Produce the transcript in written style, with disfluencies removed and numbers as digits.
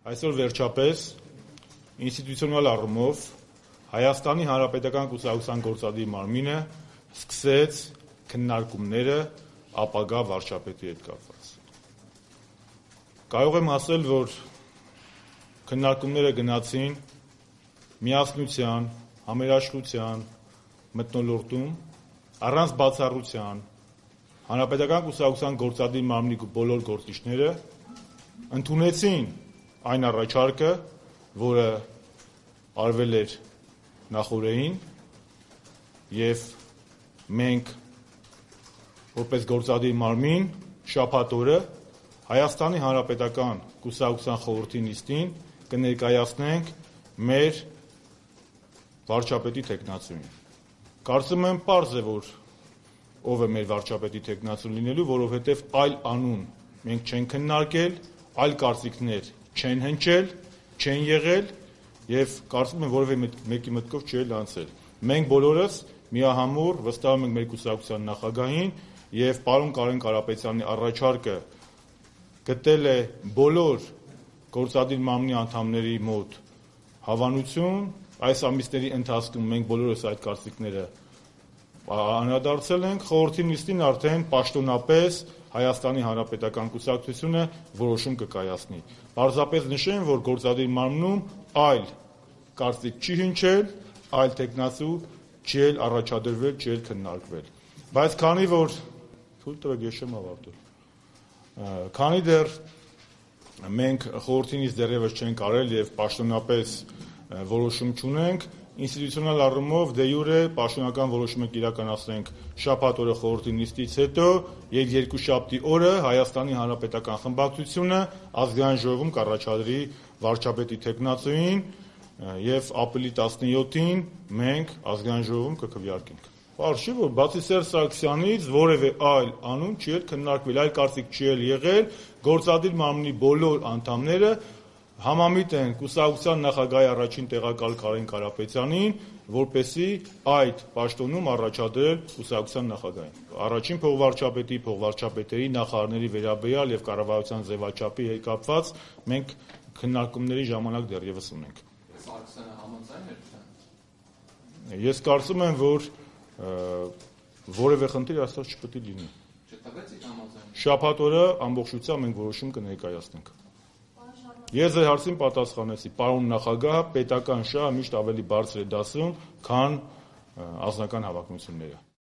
Այսօր վերջապես ինստիտուցիոնալ առումով Հայաստանի Հանրապետական կուսակցության գործադիր մարմինը սկսեց քննարկումները ապագա վարչապետի հետ կապված։ Կարող եմ ասել, որ քննարկումները գնացին միասնության, համերաշխության մթնոլորտում, առանց բացառության, Հանրապետական կուսակցության գործադիր մարմնի բոլոր գործիչները ընդունեցին այն առաջարկը, որը արվել էր նախօրեին, եւ մենք որպես գործադիր մարմին շաբաթ օրը Հայաստանի Հանրապետական կուսակցության խորհրդի նիստին կներկայացնենք մեր վարչապետի թեկնածուին։ Կարծում եմ պարզ է, որ ով է մեր վարչապետի թեկնածուն լինելու, որովհետև այլ անուն մենք չենք քննարկել, այլ կարծիքներ չեն հնչել, չեն եղել եւ կարծում եմ որևէ մեկի մտքով չի անցել։ Մենք բոլորս միահամուռ վստահում ենք մեր կուսակցության նախագահին եւ պարոն Կարեն Կարապետյանի առաջարկը գտել է բոլոր գործադիր մարմնի անդամների մոտ հավանություն։ Այս ամիսների ընթացքում մենք բոլորս այդ կարծիքները անդրադարձել ենք, խորհրդի նիստին արդեն պաշտոնապես Հայաստանի Հանրապետական կուսակցությունը որոշում կկայացնի։ Պարզապես նշեմ, որ գործադիր մարմնում այլ կարծիք չի հնչել, այլ թեկնածու չի էլ առաջադրվել, չի էլ քննարկվել։ Բայց քանի որ թույլ տվեք ես չեմ ավարտել։ Քանի դեռ մենք խորհրդի նիստ դեռևս չենք արել եւ պաշտոնապես որոշում չունենք, ինստիտուցիոնալ առումով դե յուրե պաշտոնական որոշում կիրականացնենք շաբաթ օրը խորհրդի նիստից հետո եւ երկուշաբթի օրը Հայաստանի Հանրապետական խմբակցությունը ազգային ժողովում կառաջադրի վարչապետի թեկնածուին եւ ապրիլի 17-ին մենք ազգային ժողովում կքվեարկենք։ Պարզ չէ, որ բացի Սերժ Սարգսյանից որևէ այլ անուն չի քննարկվել, այլ կարծիք չի եղել, գործադիր մարմնի բոլոր անդամները համամիտ են կուսակցության նախագահի առաջին տեղակալ Կարեն Կարապետյանին, որպեսզի այդ պաշտոնում առաջադրել կուսակցության նախագահին։ Առաջին փոխվարչապետի, փոխվարչապետերի, նախարարների վերաբերյալ եւ կառավարության ձևաչափի հետ կապված մենք քննարկումների ժամանակ դեռևս ունենք։ Սարգսյանը համաձայն էր դրան։ Ես կարծում եմ, որ որևէ խնդիր այստեղ չպետք է լինի։ Չտվեցիք համաձայն։ Շաբաթ օրը ամբողջությամբ մենք որոշում կներկայացնենք։ Ես ձեր հարցին պատասխանեցի, պարոն նախագահը պետական շահը միշտ ավելի բարձր է դասում, քան անձնական հավակնությունները։